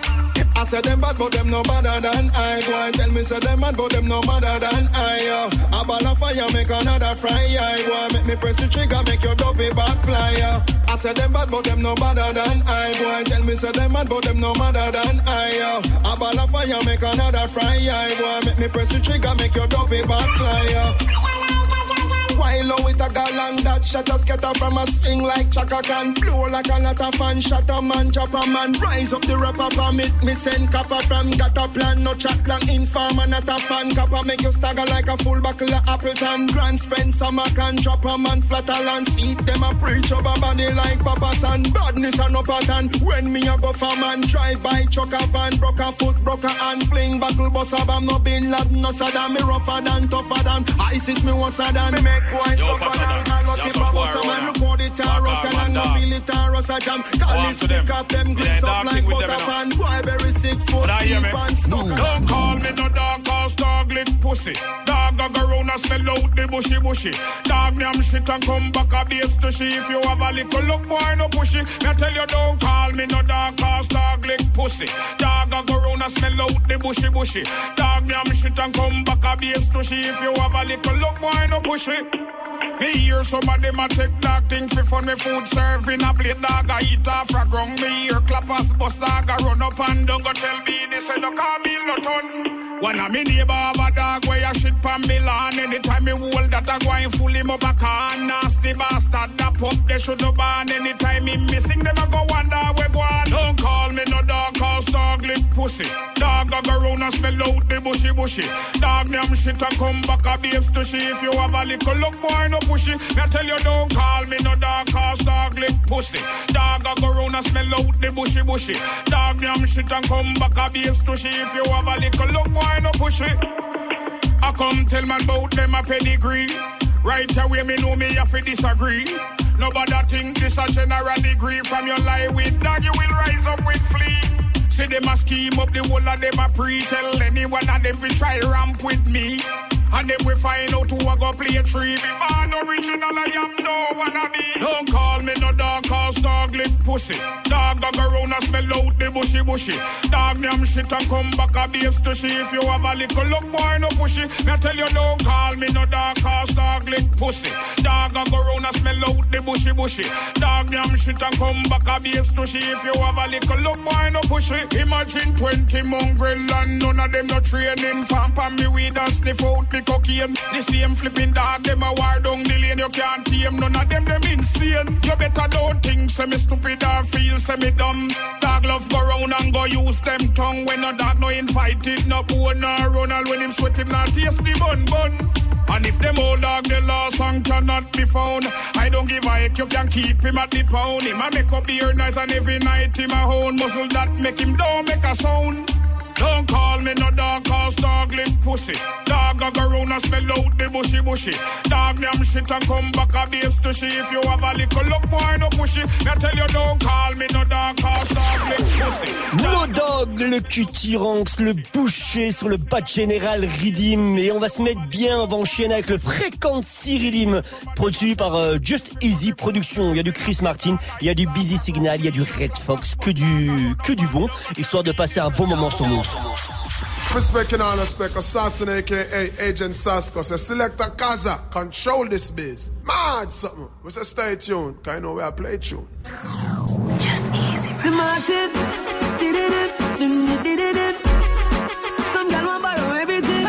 I said them bad but them no better than I. Go and tell me say them bad but them no better than I. A ball of fire make another fry. Go and make me press the trigger, make your dopey back fly. I said them bad but them no better than I. Go and tell me say them bad but them no better than I. A ball of fire make another fry. Go and make me press the trigger, make your dopey back fly. While out with a galang that shot a scatter from a sing like Chaka Khan. Blow like a lot of fan, shot a man, chop a man. Rise up the rapper permit, me send copper from. Got a plan, no chat long, informer, not a fan. Copper make you stagger like a full buckle of Appleton. Grand Spencer, Mac and drop a man, flatter land. Seat them a preach up a body like Papa San. Badness and no pattern. When me a go for man, drive by, chuck a van, broke a foot, broke a hand, fling buckle, boss a bam, no Bin Laden, no Saddam. Me rougher than, tougher than, ISIS me worse than. Me make yo, pass it down. You're so poor, man. Look how the tar us and no feel it tar us a jam. Call it stick off them grease up like butter pan. Why bury 6 foot deep and stuck. Don't call me no dog cause dog lick pussy. Dog a go round and smell out the bushy. Dog me am shit and come back a base to she. If you have a little look boy no pushy. Me tell you don't call me no dog cause dog lick pussy. Dog a go round and smell out the bushy. Dog me am shit and come back a base to she. If you have a little look boy no pushy. Me hear some of them a take dog thing fi fun me food serving a plate dog a eat off a grung. Me hear clappers bust dog a run up and down go tell me they say no call me no ton. One of me neighbor have a dog where you shit pan me lawn. Anytime me hold that a go and full him up a can. Nasty bastard that pup they should no ban. Anytime me missing them a go wonder where go on. Don't call me no dog cause dog lick pussy. Dog a go round and smell out the bushy. Dog me am shit and come back a base to she. If you have a little look boy no pushy. Me tell you don't call me no dog cause dog lick pussy. Dog a go round and smell out the bushy. Dog me am shit and come back a base to she. If you have a little look boy no pushy. I come tell man about them a pedigree. Right away me know me have to disagree. Nobody think this a general degree. From your lie with dog you will rise up with flea. See them a scheme up the whole of them a pre-tell anyone of them will try ramp with me. And then we find out who a go play 3. Be born original, I am no wannabe. Don't call me no dog cause dog lick pussy. Dog a go round and smell out the bushy. Dog me am shit and come back a base to she. If you have a little look boy no pushy. Me tell you don't call me no dog cause dog lick pussy. Dog a go round and smell out the bushy. Dog me am shit and come back a base to she. If you have a little look boy no pushy. Imagine 20 mongrel and none of them no training. Vamp and me weed and sniff out the cocaine. The same flipping dog, them a war down the lane. You can't tame none of them insane. You better don't think say me stupid or feel say me dumb. Dog love go round and go use them tongue. When no dog no invited, no bone no run. All when him sweat him not taste the bun. And if them old dog the lost and cannot be found, I don't give a heck, you can keep him at the pound. Him a make up beer nice and every night him a own muscle that make him don't make a sound. Don't call me no dog, cause dog lick pussy. Dog a go round and smell out the bushy. Dog name shit and come back a base to she. If you have a little look boy, no pushy. I tell you don't call me no dog, cause dog lick pussy. Modog, le Q-Tyranx, le boucher sur le bas de Général Riddim. Et on va se mettre bien, on va enchaîner avec le Frequency Riddim, produit par Just Easy Productions. Il y a du Chris Martin, il y a du Busy Signal, il y a du Red Fox, que du bon, histoire de passer un bon moment sur nous. Respect and all respect, Assassin aka Agent Sasko, say Selector Kaza, control this biz. Mad something. We say stay tuned, cause you know where I play tune. Just easy. Smarted, some girl want borrow everything.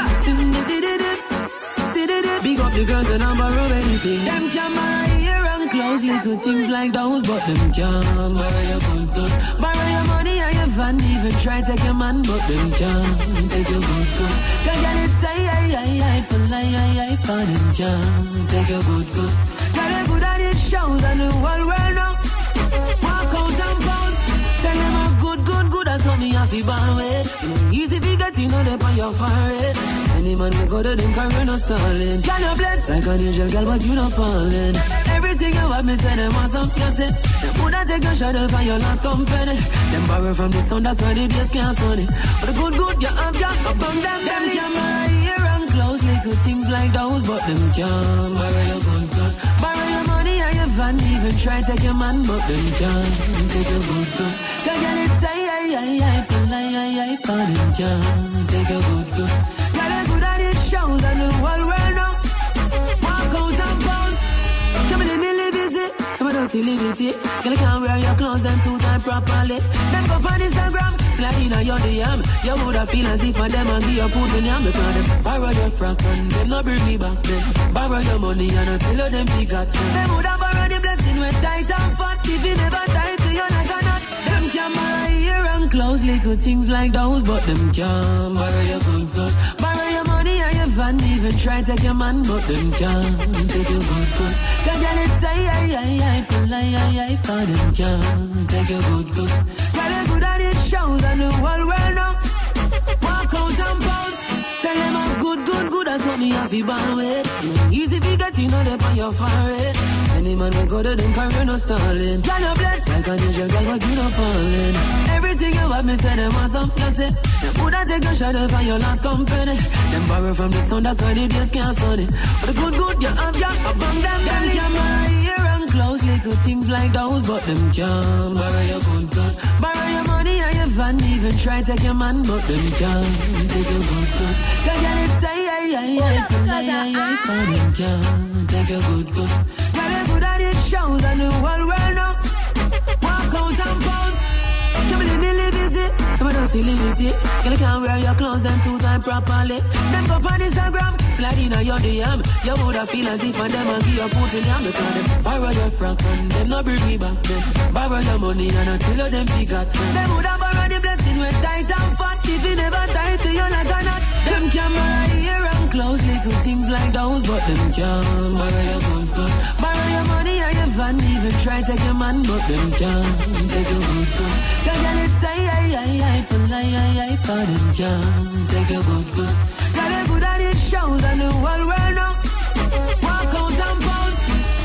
Big up the girls and I borrow anything. Them can marry here and close little things like those, but them can't borrow your good. Borrow your money and your van, even try take your man, but them can't take your good. Can get it say for life, for them can't take your good. Got it good at it shows and the whole world knows. Walk out and pose. Tell them I'm good, that's what me have to born with. Easy if you get you know they on your forehead. Any man we go to them carry no stalling. Can you bless like an angel girl but you not falling. Everything you have me say them want some you say. Them woulda take your shadow for your last company. Them borrow from the sun that's why the days can't sunny. But the good you have got upon them. Them can marry here and close little things like those, but them can't borrow your good. Borrow your money and your van, even try take your man, but them can't take your good. Can get it say for life, for them can't take your good. Got it good at it shows and the whole world knows. Walk out and pose. Come and let me live it. Come and dirty liberty. Girl, can't wear your clothes them 2 times properly. Then go on Instagram, slide in your DM. You woulda feel as if for them and give your food in yam. Because them borrow your frack and them no bring me back then. Borrow your money and I tell you them big got. Them woulda borrow the blessing with tight and fat. If you never tight to you like a knot. Them can marry here and close little things like those, but them can't borrow your good. Borrow your money and your van, even try take your man, but them can't take your good. Can get it say for life, for them can't take your good. Got it good at it shows and the whole world knows. Walk out and pose. Tell them I'm good, that's what me have to born with. Easy if you get you know they on your forehead. Any man we go to them carry no stalling. Can you bless like an angel girl but you not falling. Everything you have me say them want some you say. Them woulda take your shadow for your last company. Them borrow from the sun that's why the days can't sunny. But the good you have got upon them. Them can marry here and close little things like those, but them can't borrow your good. Borrow your money and your van, even try take your man, but them can't take your good. Can get it say for life, for them can't take your good. Got it good at it shows and the whole world knows. Walk out and pose. Come and let me live it. Come and dirty liberty. Girl, can't wear your clothes them 2 times properly. Then go on Instagram, slide in your DM. You woulda feel as if for them and give your food in yam. Because them borrow your frack and them no bring me back then. Borrow your money and I tell you them big got. Them woulda borrow the blessing with tight and fat. If you never tight to you like a knot. Them can marry here and close little things like those, but them can't borrow your good. Borrow your money and your van, even try take your man, but them can't take your good. Can get it say for life, for them can't take your good. Got it good at it shows and the whole world knows. Walk out and pose.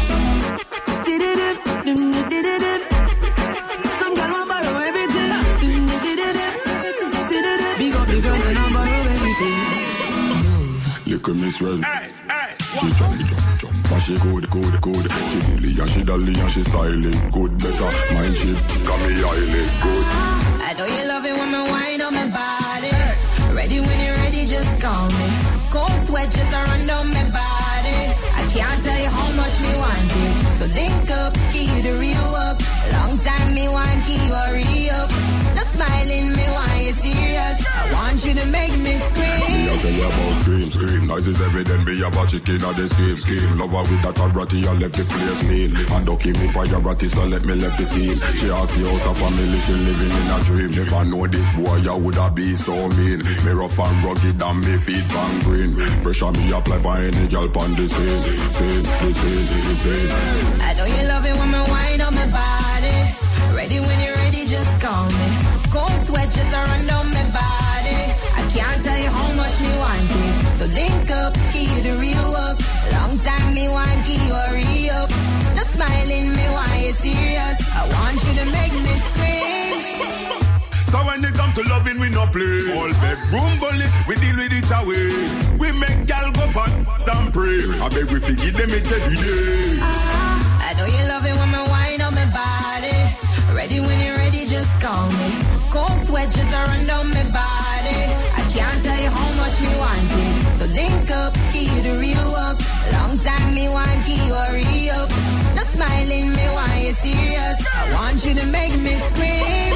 Some girl want borrow everything. Big up the girls and I borrow everything. Look at Miss Red. She jump, and she good. She dilly and she dally and she silent. Good, better, mind she got me highly good. I know you love it when me wind on my body. Ready when you're ready, just call me. Cold sweat just around on my body. I can't tell you how much me want it. So link up, give you the real work. Long time me want give a re-up. No smiling, me want you serious. I want you to make me scream. Me tell you about scream. Noise is evident, be a chicken at the scheme. Love her with that ratty, I left the place mean. And don't keep me priority, so let me left the scene. She asks the house of family, she living in a dream. Never know this boy, I woulda be so mean. Me rough and rugged and me feet bang green. Pressure me apply by any girl on the scene. I know you love it when me wind on my body. Ready when you're ready, just call me. Cold sweat just around on my body. can't tell you how much me want it. So link up, give you the real work. Long time me want give you a re-up. No smiling, me why you serious. I want you to make me scream. So when it come to loving, we no play. All bedroom bully, we deal with it away. We make gal go back and pray. I beg we forgive them it every day. I know you love it when me wind up my body. Ready when you're ready, just call me. Cold sweat just run down my body. I can't tell you how much me want it. So link up, give you the real work. Long time me want give you a re-up. No smiling, me why you serious. I want you to make me scream.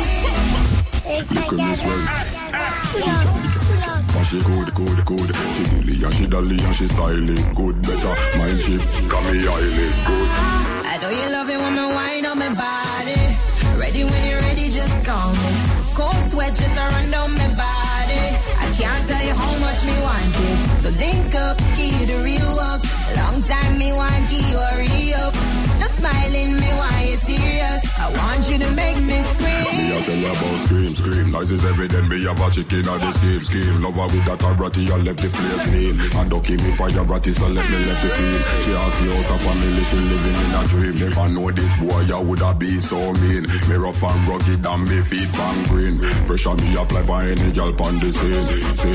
She good. She dilly and she dolly and she styling good. Better mind she got me highly good. I know you love it when me wind up my body. Ready when you're ready, just call me. Cold sweat just run down my body. I can't tell you how much me want it. So link up, give you the real work. Long time me want give you a re-up. No smiling, me why you serious. I want you to make me scream. Me I tell her about scream. Noise is evident, me have a chicken on the same scheme. Love her with that ratty and left the place clean. And don't keep me by your ratty, so let me left the field. She asked the house of family, she living in a dream. Never know this boy, I would have be so mean. Me rough and rugged and me feet bang green. Pressure me apply by any girl on the scene.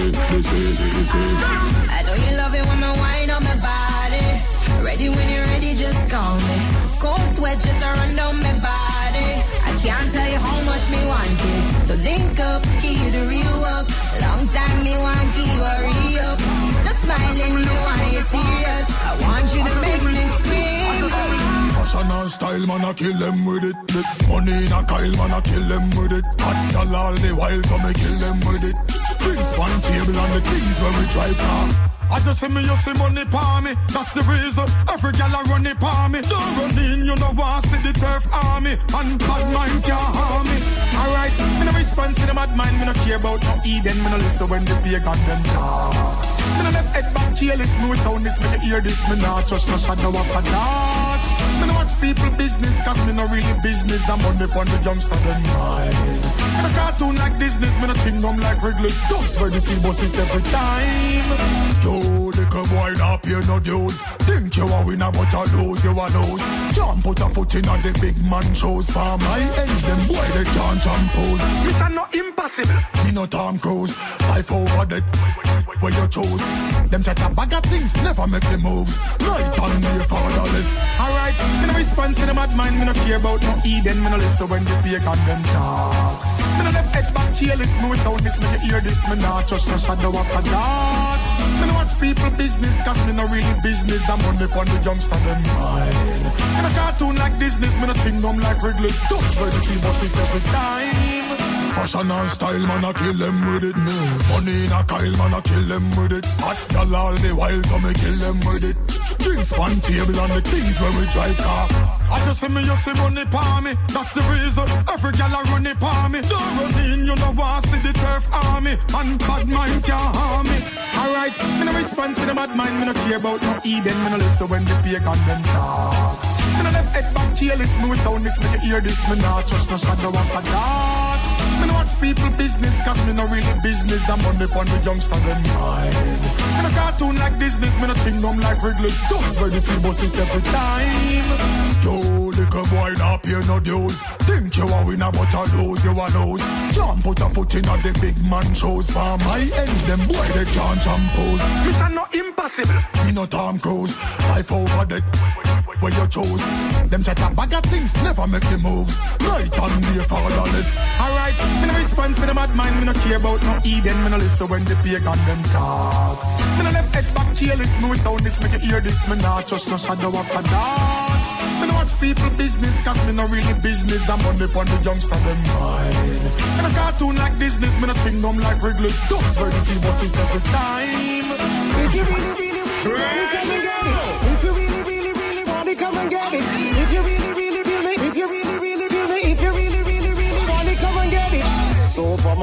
I know you love it when me wind up my body. Ready when you're ready, just call me. Cold sweat just run down my body. I can't tell you how much me want it. So link up, give you the real work. Long time me want give you a re-up. No smiling, me why you serious. I want you to make me scream. Fashion and style, man, I kill them with it. Money in a Kyle, man, I kill them with it. Hot girl all the while, so me kill them with it. Drinks on table and the things when we drive car. As you see me, you see money pa me. That's the reason every gal a run it pa me. Don't run in, you know want see the turf army. And bad mind can't harm me. Alright, me no response to the mad mind. Me no care about no Eden. Me no listen when the pagan them talk. Me no left head back careless. Me with sound this, me no hear this. Me no trust no shadow of a doubt. Me no watch people business, cause me no really business. I'm money on the youngster them mind. Me no cartoon like business. Me no ching them like regulars. Dogs where the feel boss it every time. Yo, little boy not pay no dues. Think you a winner but you lose, you a lose. Can't put a foot in on the big man shows. For my ends, them boy they can't pose. Mission not impossible. Me no Tom Cruise. Life over that where you choose. Them chat a bag of things, never make the moves. Right on me fatherless. Alright, me no response to the mad mind. Me no care about no Eden. Me no listen when the pagan them talk. Me no left head back careless. Me with sound this, me no hear this. Me no trust no shadow of a doubt. Me no watch people business, cause me no really business. I'm money on the youngster them mind. Me no cartoon like business, me no ching them like regulars. Dogs where the feel boss it every time. Fashion and style, man, I kill them with it. Money in a Kyle, man, I kill them with it. Hot girl all the while, so me kill them with it. Drinks on table and the things when we drive car. As you see me, you see money pa me. That's the reason every gal a run it pa me. Don't run in, you know want see the turf army. And bad mind can't harm me. Alright, me no response to the mad mind. Me no care about no Eden. Me no listen when the pagan them talk. Me no left head back careless. Me with sound this, me no hear this. Me no trust no shadow of a doubt. Me no watch people business, cause me no really business. I'm money on the youngster them mind. Me no cartoon like business, me no ching them like regulars. Dogs where the feel boss it every time. Yo, little boy not pay no dues. Think you a winner but you lose, you a lose. Can't put a foot in on the big man shows. For my ends, them boy they can't pose. Mission not impossible. Me no Tom Cruise. Life over that where you chose. Them chat a bag of things, never make the moves. Right on me fatherless. Alright, me no response to the mad mind. Me no care about no Eden. Me no listen when the pagan them talk. Me no left head back careless. Me with sound this, make you hear this. Me no trust no shadow of a doubt. Me no watch people business, cause me no really business. I'm money on the youngster them mind. Me no cartoon like business. Me no ching them like regulars. Dogs where the feel boss it every time. If you really want to come and get it. If you really want to come and get it. If you really feel me. If you really feel me. If you really want to come and get it. So for my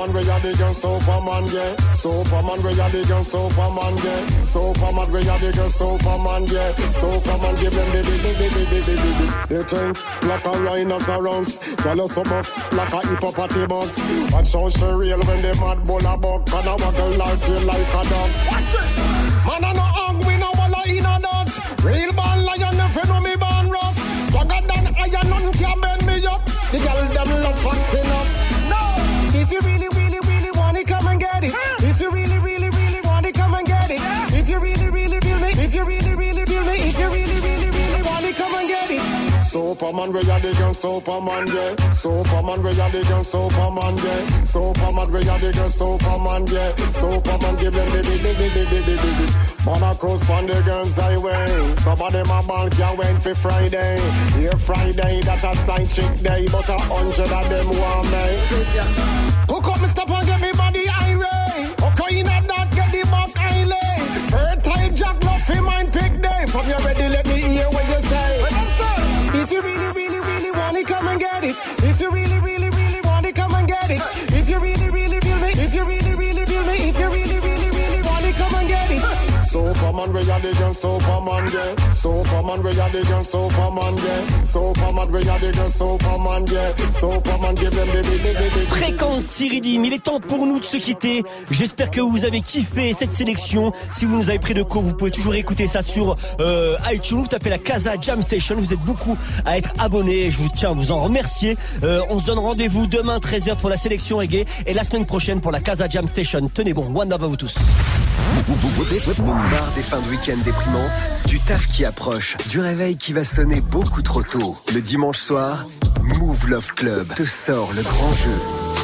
Superman, we are the girl, Superman, yeah. Superman, we are the girl, Superman, yeah. Superman, we are the girl, Superman, yeah. Superman, give them the. They think like a rhinoceros, tell us about like a hippopotamus. Watch how she real when they mad bull a buck, and I waggle like you like a dog. Man, I no hug, we no walla in a dot. Real born lion, if you know me born rough. Stronger than iron, none can bend me up. The girl them love fast enough. No, if you really, really, really want it, come and get it. If you really, really, really want it, come and get it. If you really, really feel me, if you really, really feel me, if you really, really, really want it, come and get it. Superman, we are the girl, Superman, yeah. Superman, we are the girl, Superman, yeah. Superman, we are the girl, Superman, yeah. Superman, give them the. Man a cross on the girls highway. Some of them a ball can't wait for Friday. Here Friday, that a side chick day, but 100 of them want me. Hook up me stop and get me body irate. Okay, in that get the back island. Fertile Jack love him mind pick day. From you ready, let me hear what you say. If you really, really, really want it, come and get it. If you really, really, really want it, come and get it. If you really, really feel me, if you really, really feel me, if you really, really, really want it, come and get it. Superman, we are the girl, Superman, yeah. Superman, we are the girl, Superman, yeah. Superman, we are the girl, Superman, yeah. Superman, give them the. Fréquence Cyrilium, il est temps pour nous de se quitter. J'espère que vous avez kiffé cette sélection. Si vous nous avez pris de court, vous pouvez toujours écouter ça sur iTunes. Vous tapez la Casa Jam Station. Vous êtes beaucoup à être abonnés. Je vous tiens à vous en remercier. On se donne rendez-vous demain 13h pour la sélection reggae et la semaine prochaine pour la Casa Jam Station. Tenez bon, one love à vous tous. Marre des fins de week-end déprimantes, du taf qui approche, du réveil qui va sonner beaucoup trop tôt. Le dimanche soir, Move Love Club te sort le grand jeu.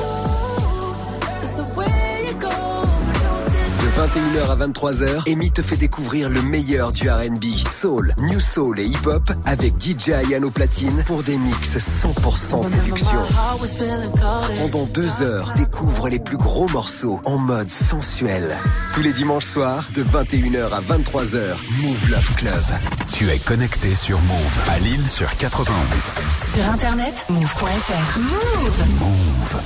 De 21h à 23h, Amy te fait découvrir le meilleur du R&B, soul, new soul et hip-hop avec DJ Ayano Platine pour des mix 100% séduction. Pendant 2 heures, découvre les plus gros morceaux en mode sensuel. Tous les dimanches soirs, de 21h à 23h, Move Love Club. Tu es connecté sur Move, à Lille sur 91. Sur internet, move.fr. Move. Move.